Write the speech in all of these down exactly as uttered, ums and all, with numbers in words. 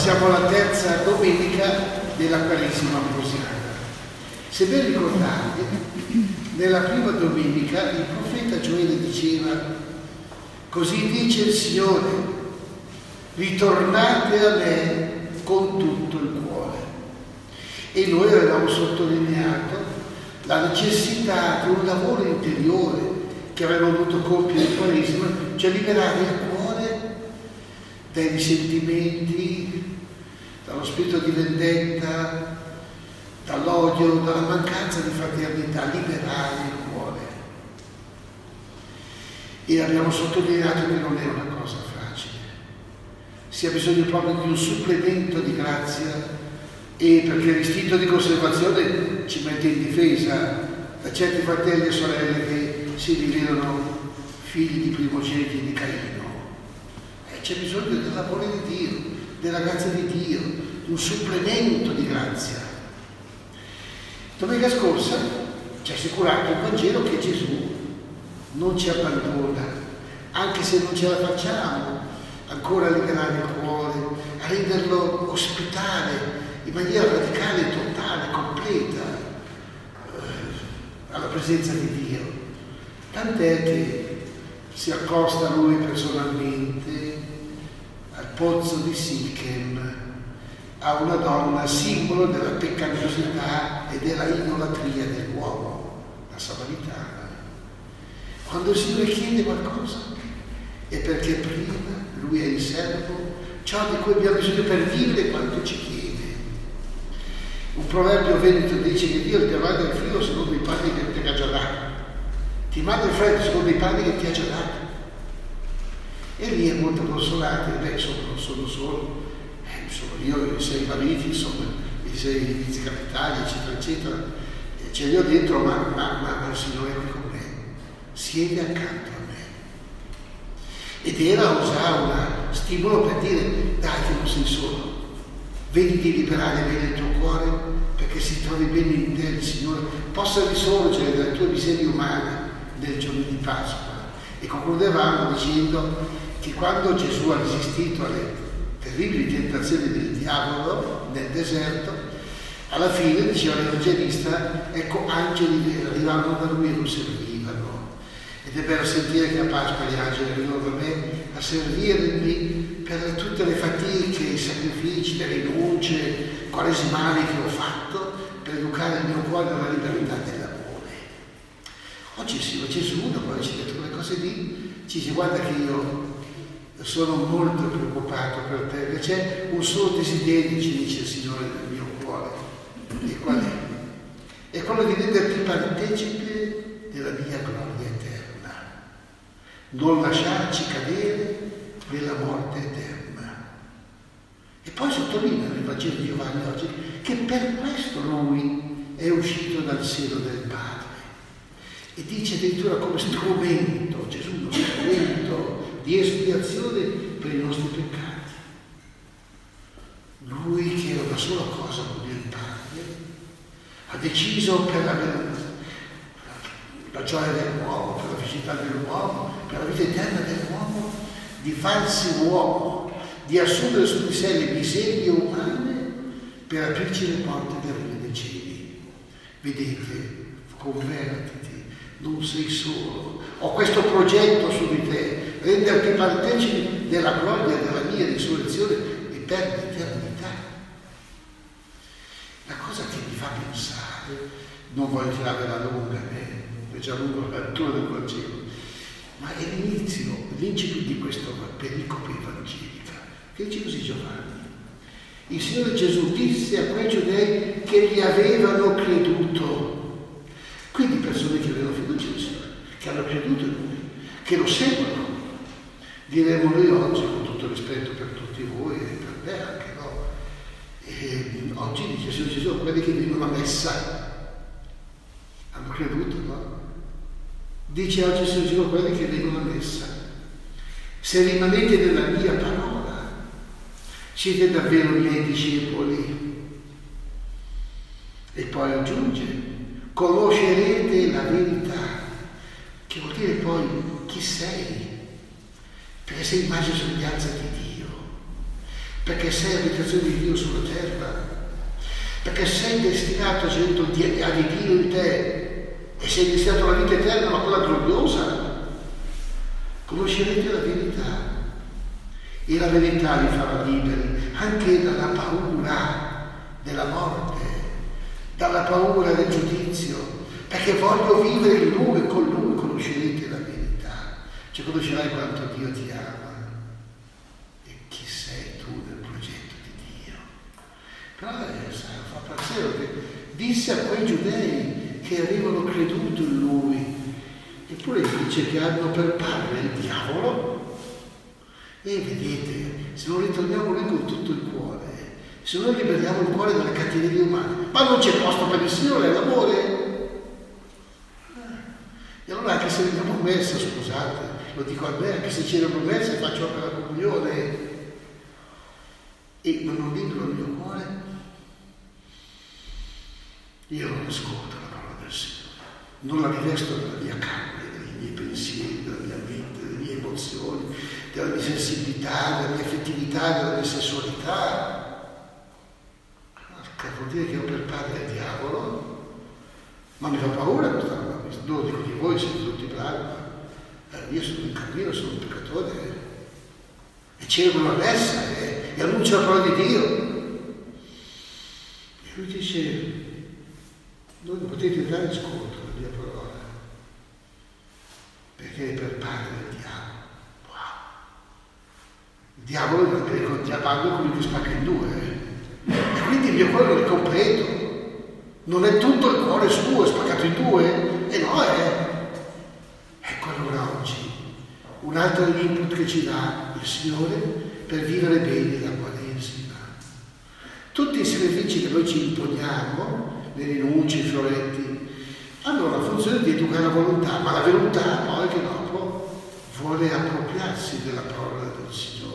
siamo alla terza domenica della Quaresima ambrosiana. Se ben ricordate, nella prima domenica il profeta Gioele diceva: così dice il Signore, ritornate a me con tutto il cuore. E noi avevamo sottolineato la necessità di un lavoro interiore che avremmo dovuto compiere in Quaresima, cioè liberare il cuore dai risentimenti, dallo spirito di vendetta, dall'odio, dalla mancanza di fraternità, liberare il cuore. E abbiamo sottolineato che non è una cosa facile. Si ha bisogno proprio di un supplemento di grazia, e perché l'istinto di conservazione ci mette in difesa da certi fratelli e sorelle che si rivelano figli di primogeniti di Caino. E c'è bisogno del lavoro di Dio, della grazia di Dio, di un supplemento di grazia. Domenica scorsa ci ha assicurato il Vangelo che Gesù non ci abbandona, anche se non ce la facciamo ancora a liberare il cuore, a renderlo ospitale in maniera radicale, totale, completa eh, alla presenza di Dio. Tant'è che si accosta a Lui personalmente al pozzo di Sichem, a una donna simbolo della peccamitosità e della idolatria dell'uomo, la Samaritana. Quando il Signore chiede qualcosa è perché prima Lui è in serbo ciò di cui abbiamo bisogno per vivere quanto ci chiede. Un proverbio veneto dice che Dio ti manda il filo secondo i panni che ti ha già dato, ti manda il freddo secondo i panni che ti ha già dato. E lì è molto consolato. Beh, insomma, non sono solo, eh, sono io, i sei mariti, insomma, i sei vicecapitani, eccetera, eccetera. E ce li ho dentro, ma, ma, ma, ma il Signore è qui con me, siede accanto a me. Ed era già un stimolo per dire: dai, che non sei solo. Vedi di liberare bene il tuo cuore perché si trovi bene in te il Signore possa risorgere dalle tue miserie umane nel giorno di Pasqua. E concludevamo dicendo che quando Gesù ha resistito alle terribili tentazioni del diavolo nel deserto, alla fine, diceva l'Evangelista, ecco, angeli arrivavano da lui e lo servivano. Ed è bello sentire che a Pasqua gli angeli arrivano da me a servirmi per tutte le fatiche, i sacrifici, le rinunce quaresimali che ho fatto per educare il mio cuore alla libertà dell'amore. Oggi sì, Gesù, dopo averci detto quelle cose lì, ci dice: guarda che io sono molto preoccupato per te, che c'è un solo desiderio, ci dice il Signore, del mio cuore. E qual è? È quello di renderti partecipe della mia gloria eterna, non lasciarci cadere nella morte eterna. E poi sottolinea nel Vangelo di Giovanni oggi che per questo lui è uscito dal seno del Padre, e dice addirittura come strumento, Gesù uno strumento di espiazione per i nostri peccati. Lui che è una sola cosa con il Padre ha deciso per la, la gioia dell'uomo, per la felicità dell'uomo, per la vita eterna dell'uomo, di farsi uomo, di assumere su di sé le miserie umane per aprirci le porte del Regno dei Cieli. Vedete, convertiti, non sei solo. Ho questo progetto su di te, renderti partecipe della gloria della mia risurrezione e per l'eternità. La cosa che mi fa pensare, non voglio tirare la lunga, eh, è già lunga la lettura del Vangelo, ma è l'inizio, l'incipit di questa pericope evangelica, che dice così Giovanni: il Signore Gesù disse a quei giudei che gli avevano creduto, quindi persone che avevano fiducia nel Signore, che hanno creduto in Lui, che lo seguono. Diremo noi oggi, con tutto il rispetto per tutti voi e per me anche, no? E oggi dice il Signore Gesù: quelli che vengono a messa hanno creduto, no? Dice oggi il Signore Gesù: quelli che vengono a messa, se rimanete nella mia parola, siete davvero miei discepoli. E poi aggiunge: conoscerete la verità, che vuol dire poi chi sei, perché sei immagine e somiglianza di Dio. perché sei abitazione di Dio sulla terra, perché sei destinato a di Dio in te e sei destinato alla vita eterna, ma quella gloriosa. Conoscerete la verità e la verità vi farà liberi anche dalla paura della morte, dalla paura del giudizio, perché voglio vivere in Lui, con Lui conoscerete la verità, cioè conoscerai quanto Dio ti ama e chi sei tu nel progetto di Dio. Però eh, fa pensiero che disse a quei giudei che avevano creduto in Lui, eppure dice che hanno per padre il diavolo. E vedete, se non ritorniamo Lui con tutto il cuore, se noi liberiamo il cuore dalle cattiverie umane, ma non c'è posto per il Signore, è l'amore. E allora anche se veniamo a messa, scusate, lo dico a me, anche se celebro messa e faccio anche la comunione e non libero il mio cuore, io non ascolto la parola del Signore, non la rivesto della mia carne, dei miei pensieri, della mia mente, delle mie emozioni, della mia sensibilità, della mia affettività, della mia sessualità. Vuol dire che ho per padre il diavolo, ma mi fa paura questa roba. Non dico di voi, siete tutti bravi, ma eh, io sono in cammino, sono un peccatore eh, e celebro la messa eh, e annuncio la parola di Dio. E lui dice: non potete dare ascolto alla mia parola, perché è per padre il diavolo. Wow. Il diavolo è il diavolo è quello che spacca in due. Eh. E quindi il mio cuore non è completo, non è tutto il cuore suo, è spaccato in due, e no è. Ecco allora oggi un altro input che ci dà il Signore per vivere bene la Quaresima. Tutti i sacrifici che noi ci imponiamo, le rinunce, i fioretti, hanno la funzione di educare la volontà, ma la volontà poi che dopo vuole appropriarsi della parola del Signore,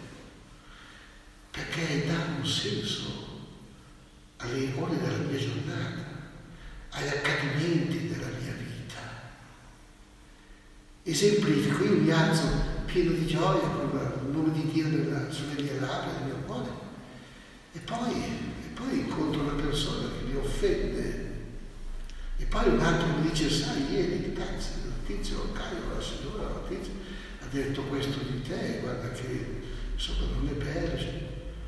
perché dà un senso alle ore della mia giornata, agli accadimenti della mia vita. Esemplifico, io mi alzo pieno di gioia con il nome di Dio nella, sulle mie labbra, nel mio cuore, e poi, e poi incontro una persona che mi offende, e poi un altro mi dice: sai, ieri cazzo, il tizio, Caio, la signora, la tizia, ha detto questo di te, guarda che insomma non è bello.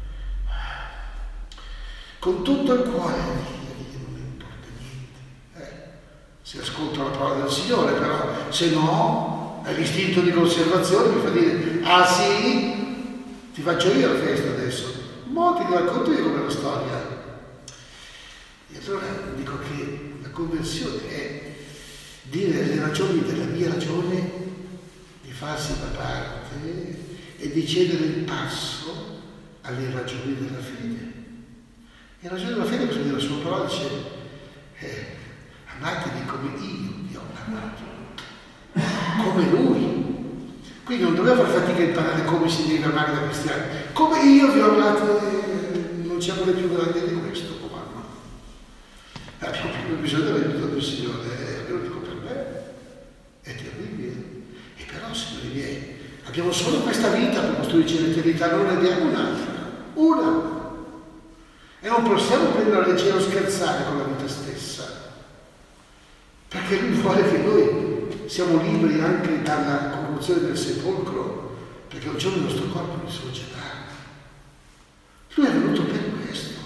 Con tutto il cuore non mi importa niente. Eh, se ascolto la parola del Signore, però se no, l'istinto di conservazione mi fa dire: ah sì, ti faccio io la festa adesso, mo ti racconto io come la storia. E allora dico che la conversione è dire le ragioni della mia ragione, di farsi da parte e di cedere il passo alle ragioni della fede. E la ragione della fede, cosa dire? La sua parola dice: eh, amatevi come io vi ho amato, come Lui. Quindi non doveva far fatica a imparare come si deve amare da cristiani. Come io vi ho amato, eh, non c'è amore più grande di questo comando. Abbiamo più bisogno dell'aiuto del Signore, eh, lo dico per me, è terribile. E però, signori miei, abbiamo solo questa vita per costruirci l'eternità, non ne abbiamo un'altra. Una. E non possiamo prendere a leggero scherzare con la vita stessa, perché Lui vuole che noi siamo liberi anche dalla corruzione del sepolcro, perché un giorno il nostro corpo risorgerà. Lui è venuto per questo.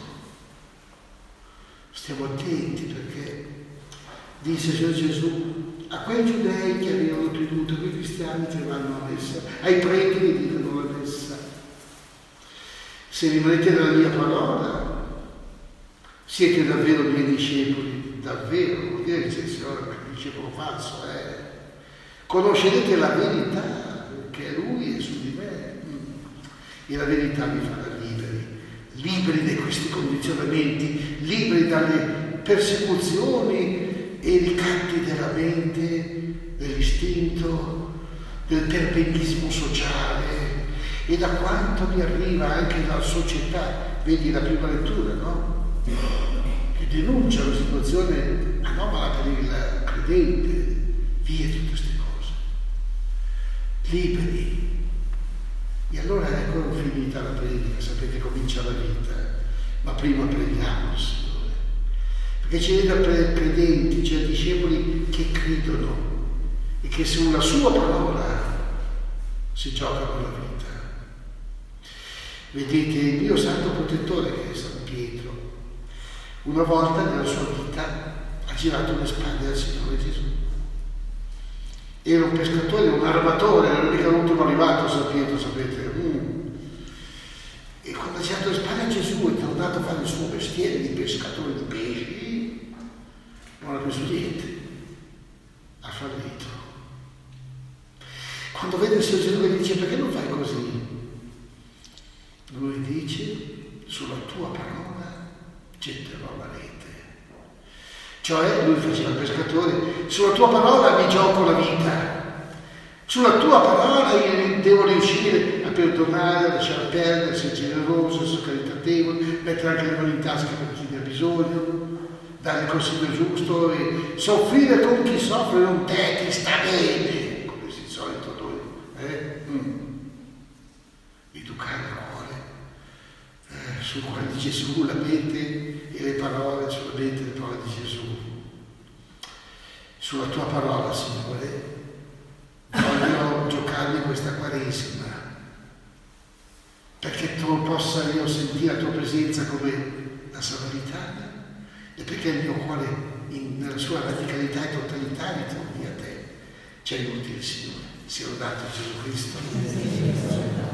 Stiamo attenti, perché disse Signor Gesù a quei giudei che avevano creduto, a quei cristiani che vanno a messa, ai preti che dicono la messa: se rimanete nella mia parola, siete davvero miei discepoli, davvero, vuol dire che sei il discepolo falso, eh? Conoscerete la verità, che è Lui e su di me, e la verità vi farà liberi, liberi da questi condizionamenti, liberi dalle persecuzioni e i ricatti della mente, dell'istinto, del perbenismo sociale e da quanto mi arriva anche dalla società. Vedi la prima lettura, no? Che denuncia la situazione anomala per il credente, via tutte queste cose, liberi. E allora ecco finita la predica. vita, sapete, comincia la vita, ma prima preghiamo il Signore, perché ci vede credenti, cioè discepoli che credono e che sulla sua parola si giocano la vita. Vedete, il mio santo protettore, che è San Pietro, una volta nella sua vita ha girato le spalle al Signore Gesù. Era un pescatore, un armatore, non è mica l'ultimo arrivato San Pietro, sapete. Mm. E quando ha girato le spalle a Gesù è tornato a fare il suo mestiere di pescatore di pesci, non ha preso niente, ha fallito. Quando vede il Signore Gesù gli dice: perché non fai così? Lui dice: sulla tua parola getterò la rete. Cioè, lui faceva il pescatore, sulla tua parola mi gioco la vita, sulla tua parola io devo riuscire a perdonare, a lasciare perdere, essere generoso, essere caritatevole, mettere anche le mani in tasca per chi ne ha bisogno, dare il consiglio giusto e soffrire con chi soffre, non te, ti sta bene, come si solito noi, eh? Mm. Educare il cuore eh, sul cuore di Gesù, la mente e le parole sulla mente e le parole di Gesù. Sulla tua parola, Signore, voglio giocarmi questa Quaresima, perché tu possa io sentire la tua presenza come la Samaritana e perché il mio cuore in, nella sua radicalità e totalità ritorni a te. Ci aiuti il Signore. Sia lodato Gesù Cristo.